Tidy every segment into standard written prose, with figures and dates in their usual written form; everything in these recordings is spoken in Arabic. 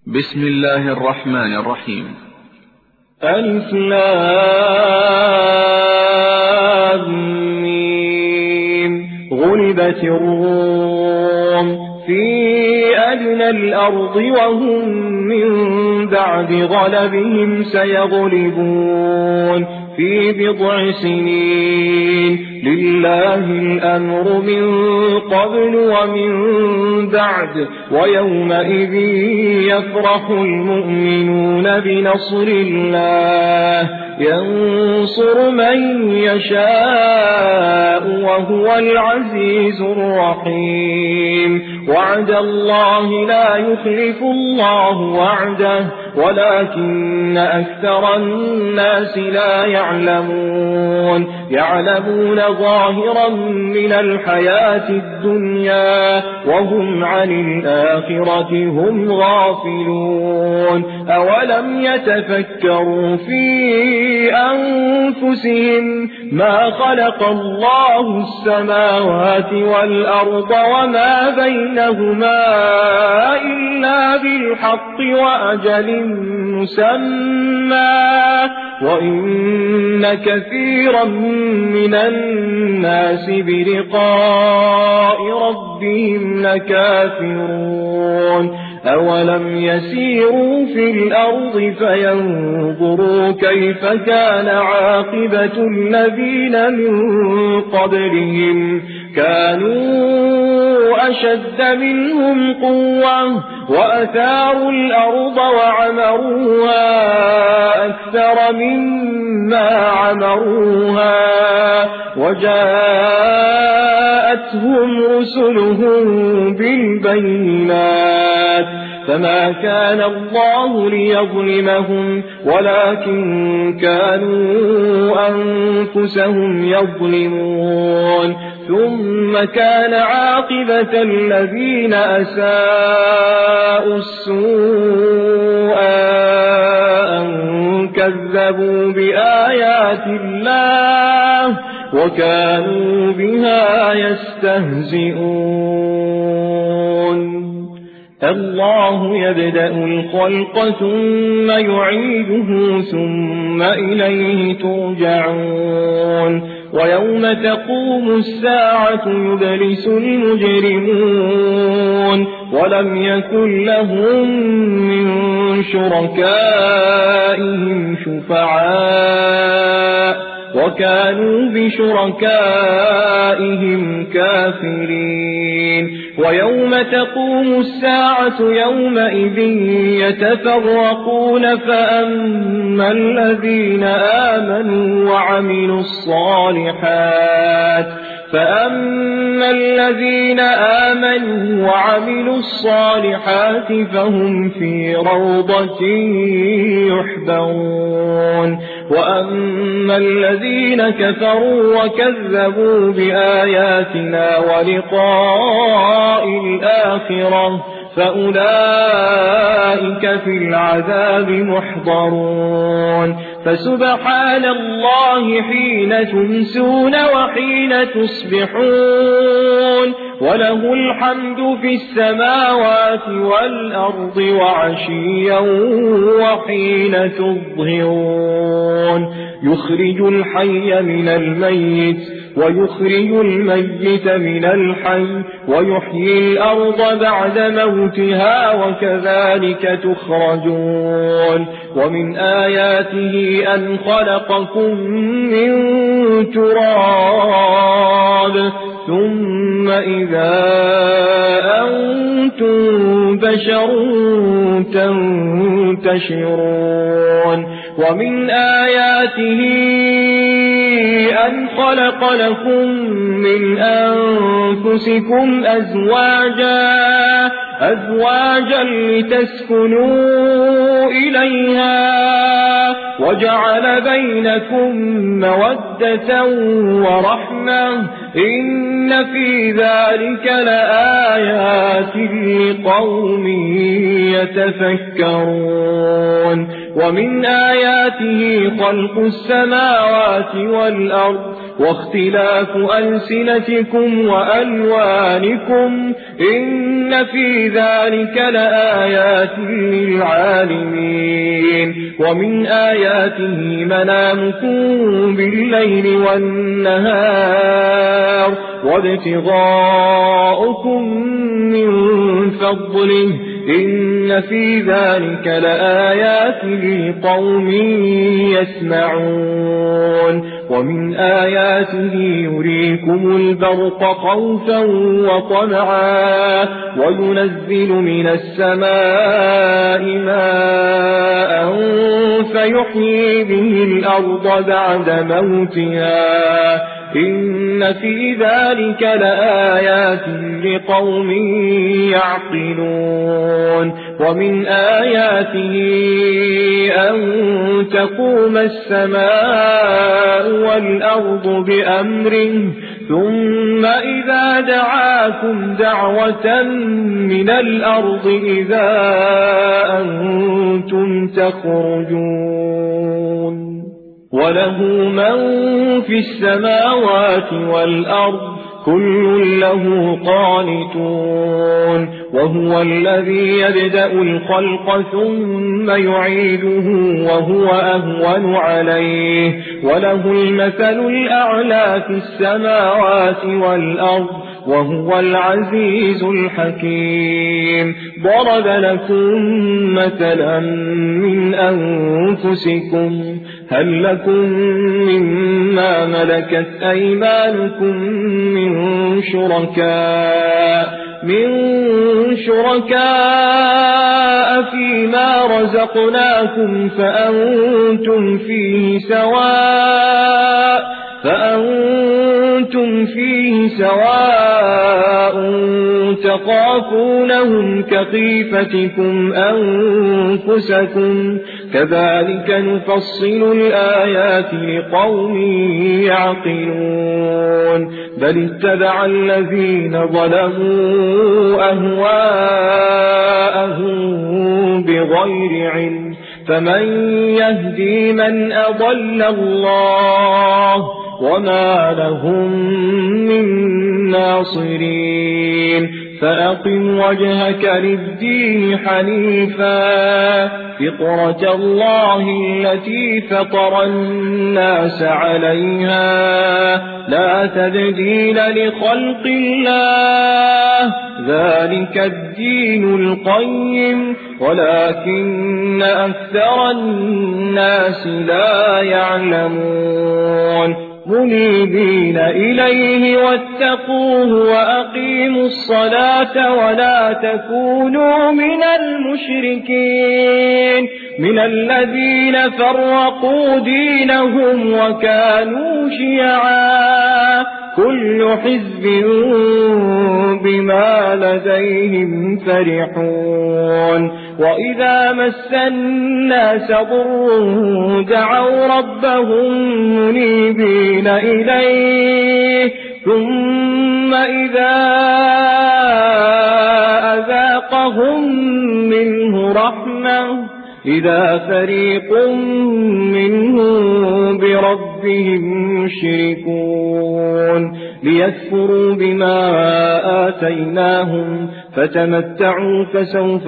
بسم الله الرحمن الرحيم. ألف لام ميم. غلبت الروم في أدنى الأرض وهم من بعد غلبهم سيغلبون في بضع سنين. لله الأمر من قبل ومن بعد ويومئذ يفرح المؤمنون بنصر الله ينصر من يشاء وهو العزيز الرحيم. وعد الله لا يخلف الله وعده ولكن أكثر الناس لا يعلمون ظاهرا من الحياة الدنيا وهم عن الآخرة هم غافلون. أولم يتفكروا في أنفسهم ما خلق الله السماوات والأرض وما بينهما إلا بالحق وأجل مسمى وإن كثيرا من الناس بلقاء ربهم لكافرون. أولم يسيروا في الأرض فينظروا كيف كان عاقبة الذين من قبلهم كانوا أشد منهم قوة وأثاروا الأرض وعمروها أكثر مما عمروها وجاءتهم رسلهم بالبينات فما كان الله ليظلمهم ولكن كانوا أنفسهم يظلمون. ثم كان عاقبة الذين أساءوا السوء أن كذبوا بآيات الله وكانوا بها يستهزئون. الله يبدأ الخلق ثم يعيده ثم إليه ترجعون. ويوم تقوم الساعة يبلس المجرمون ولم يكن لهم من شركائهم شفعاء وكانوا بشركائهم كافرين. ويوم تقوم الساعة يومئذ يتفرقون فأما الذين آمنوا وعملوا الصالحات فهم في روضة يحبرون. وأما الذين كفروا وكذبوا بآياتنا ولقاء الآخرة فأولئك في العذاب محضرون. فسبحان الله حين تمسون وحين تصبحون وله الحمد في السماوات والأرض وعشيا وحين تظهرون. يخرج الحي من الميت ويخرج الميت من الحي ويحيي الأرض بعد موتها وكذلك تخرجون. ومن آياته أن خلقكم من تراب ثم إذا أنتم بشر تنتشرون. ومن آياته أن خلق لكم من أنفسكم أزواجا لتسكنوا إليها وجعل بينكم مودة ورحمة إن في ذلك لآيات لقوم يتفكرون. ومن آياته خلق السماوات والأرض واختلاف ألسنتكم وألوانكم إن في ذلك لآيات للعالمين ومن آياته منامكم بالليل والنهار وابتغاؤكم من فضله إن في ذلك لآيات لقوم يسمعون ومن آياته يريكم البرق خوفا وطمعا وينزل من السماء ماء فيحيي به الأرض بعد موتها إن في ذلك لآيات لقوم يعقلون ومن آياته أن تقوم السماء والأرض بأمره ثم إذا دعاكم دعوة من الأرض إذا أنتم تخرجون وله من في السماوات والأرض كل له قانتون وهو الذي يبدأ الخلق ثم يعيده وهو أهون عليه وله المثل الأعلى في السماوات والأرض وهو العزيز الحكيم ضرب لكم مثلا من أنفسكم هل لكم مما ملكت أيمانكم من شركاء فيما رزقناكم فأنتم فيه سواء تخافونهم كخيفتكم أنفسكم كذلك نفصل الآيات لقوم يعقلون بل اتبع الذين ظلموا أهواءهم بغير علم فمن يهدي من أضل الله وما لهم من ناصرين فأقم وجهك للدين حنيفا فطرة الله التي فطر الناس عليها لا تبديل لخلق الله ذلك الدين القيم ولكن أكثر الناس لا يعلمون منيبين إليه واتقوه وأقيموا الصلاة ولا تكونوا من المشركين من الذين فرقوا دينهم وكانوا شيعا كل حزب بما لديهم فرحون وإذا مس الناس ضر دعوا ربهم منيبين إليه ثم إذا أذاقهم منه رحمة إذا فريق منهم بربهم يشركون ليكفروا بما آتيناهم فتمتعوا فسوف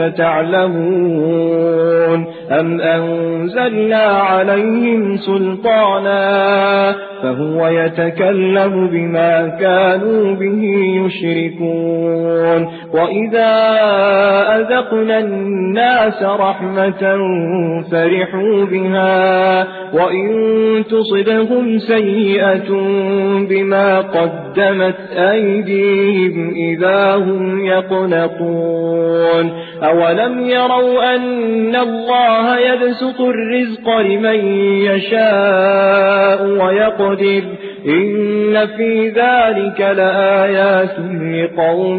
تعلمون أم أنزلنا عليهم سلطانا فهو يتكلم بما كانوا به يشركون وإذا أذقنا الناس رحمة فرحوا بها وإن تصبهم سيئة بما قدمت أيديهم إذا هم يقنطون أولم يروا أن الله يبسط الرزق لمن يشاء ويقدر إن في ذلك لآيات لقوم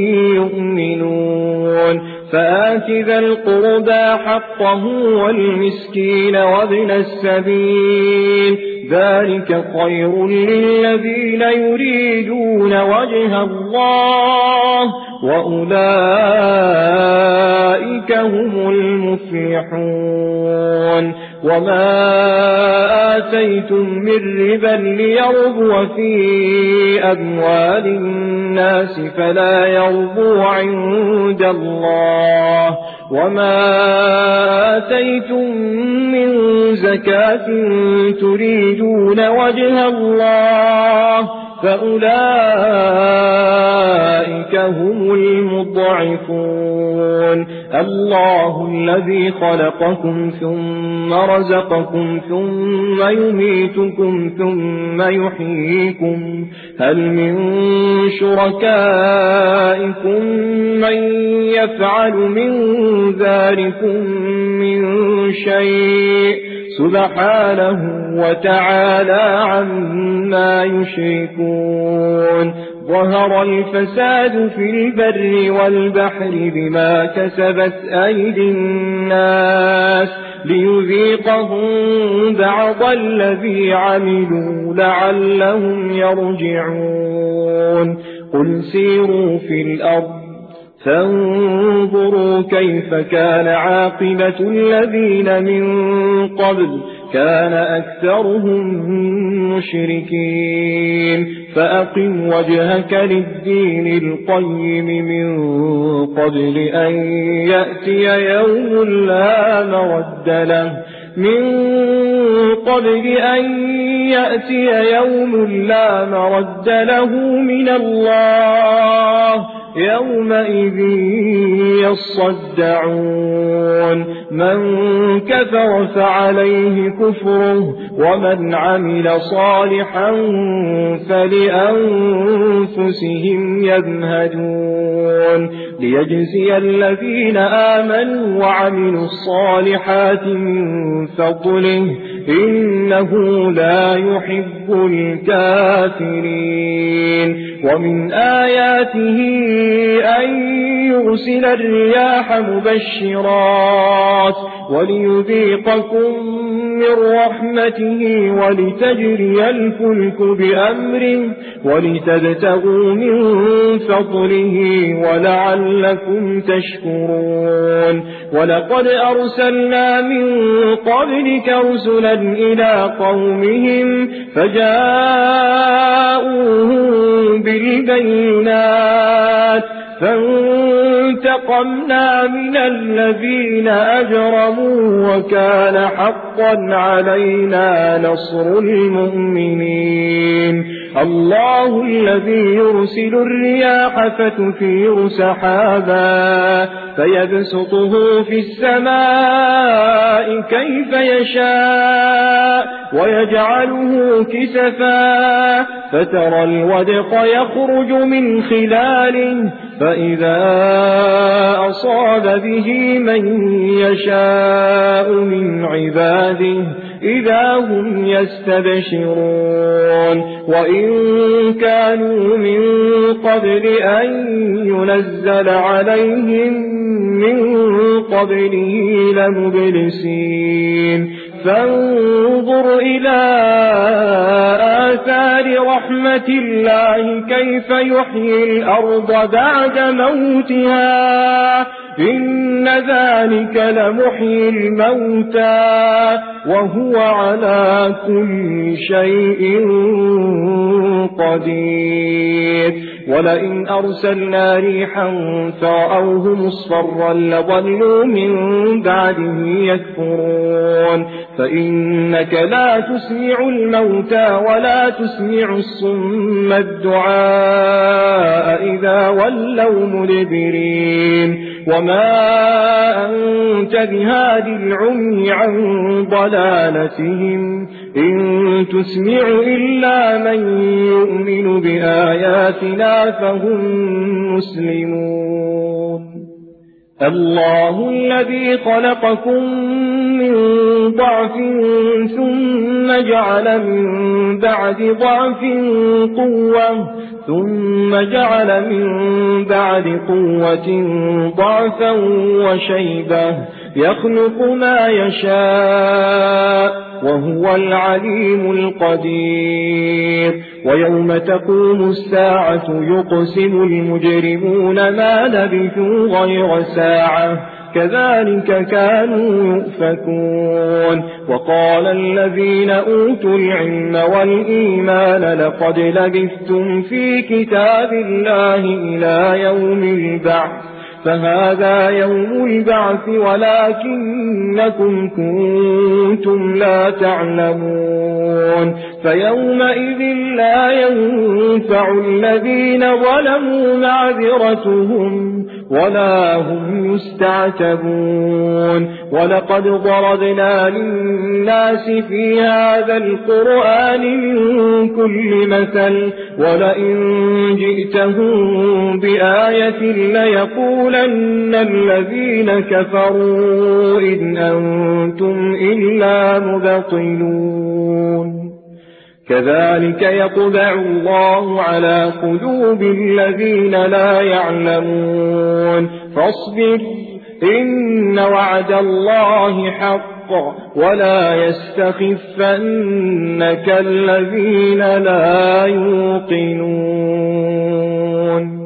يؤمنون فآت ذا القربى حقه والمسكين وابن السبيل ذلك خير للذين يريدون وجه الله وأولئك هم المفلحون وما آتيتم من ربا ليربو في أموال الناس فلا يربو عند الله وما آتيتم من زكاة تريدون وجه الله فأولئك هم المضعفون الله الذي خلقكم ثم رزقكم ثم يميتكم ثم يحييكم هل من شركائكم من يفعل من ذلكم من شيء سبحانه وتعالى عما يشركون ظهر الفساد في البر والبحر بما كسبت أيدي الناس ليذيقهم بعض الذي عملوا لعلهم يرجعون قل سيروا في الأرض فانظروا كيف كان عاقبة الذين من قبل كان أكثرهم مشركين فأقم وجهك للدين القيم من قبل أن يأتي يوم لا مرد له لا مرد له من الله يومئذ يصدعون من كفر فعليه كفره ومن عمل صالحا فلأنفسهم يمهدون ليجزي الذين آمنوا وعملوا الصالحات من فضله إنه لا يحب الكافرين ومن آياته أن يرسل الرياح مبشرات وليذيقكم من رحمته ولتجري الفلك بأمره ولتبتغوا من فضله ولعلكم تشكرون ولقد أرسلنا من قبلك رسلا إلى قومهم فجاءوهم بالبينات فانتقمنا من الذين أجرموا وكان حقا علينا نصر المؤمنين الله الذي يرسل الرياح فتثير سحابا فيبسطه في السماء كيف يشاء ويجعله كسفا فترى الودق يخرج من خلاله فإذا أصاب به من يشاء من عباده إذا هم يستبشرون وإن كانوا من قبل أن ينزل عليهم من قبله لمبلسين فانظر إلى آثار رحمة الله كيف يحيي الأرض بعد موتها إن ذلك لمحيي الموتى وهو على كل شيء قدير ولئن أرسلنا ريحا فرأوه مصفرا لظلوا من بعده يكفرون فإنك لا تسمع الموتى ولا تسمع الصم الدعاء إذا ولوا مدبرين وما أنت بهاد العمي عن ضلالتهم إن تسمع إلا من يؤمن بآياتنا فهم مسلمون الله الذي خلقكم من ضعف ثم جعل من بعد ضعف قوة ثم جعل من بعد قوة ضعفا وشيبة يخلق ما يشاء وهو العليم القدير ويوم تقوم الساعة يقسم المجرمون ما لبثوا غير ساعة كذلك كانوا يؤفكون وقال الذين أوتوا العلم والإيمان لقد لبثتم في كتاب الله إلى يوم البعث فهذا يوم البعث ولكنكم كنتم لا تعلمون فيومئذ لا ينفع الذين ظلموا معذرتهم ولا هم يستعتبون ولقد ضربنا للناس في هذا القرآن من كل مثل ولئن جئتهم بآية ليقولن الذين كفروا إن أنتم إلا مبطلون كذلك يطبع الله على قلوب الذين لا يعلمون فاصبر إن وعد الله حق ولا يستخفنك الذين لا يوقنون